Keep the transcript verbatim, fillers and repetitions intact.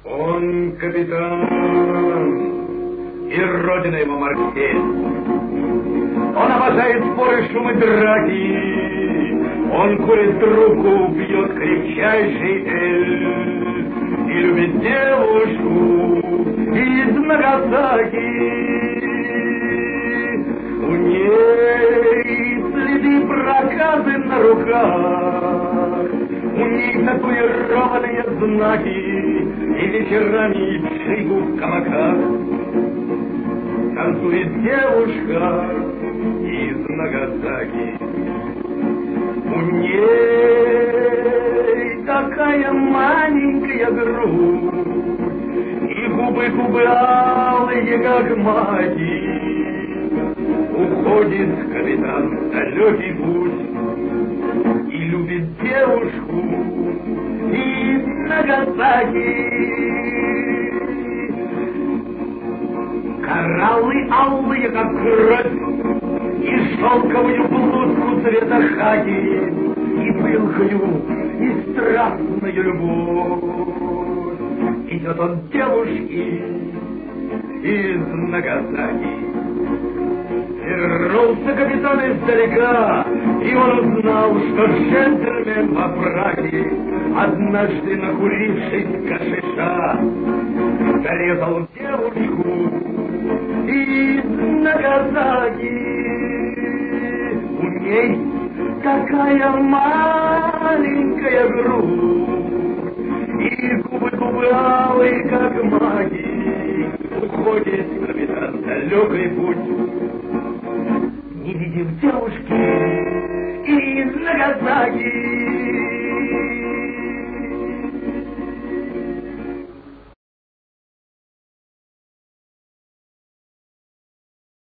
Он капитан, и родина его Марсель. Он обожает споры, шумы, драки. Он курит трубку, пьет крепчайший эль. И любит девушку из Нагасаки. У ней следы проказы на руках. У ней татуированные знаки. И вечерами шейку в кабаках. Танцует девушка из Нагасаки. У ней такая маленькая грудь, и губы губы алые, как маки. Уходит капитан в далекий путь и любит девушку из Нагасаки. Кораллы алые, как кровь, и шелковую блузку цвета хаки, и пылкую, и страстную любовь. Идет он к девушке из Нагасаки. Вернулся капитан издалека, и он узнал, что джентльмен во фраке, однажды накурившись кашиша, зарезал девушку из Нагасаки. У ней такая маленькая грудь, и губы-губы алые, как маги. Уходит капитан в далекий путь, не видев девушки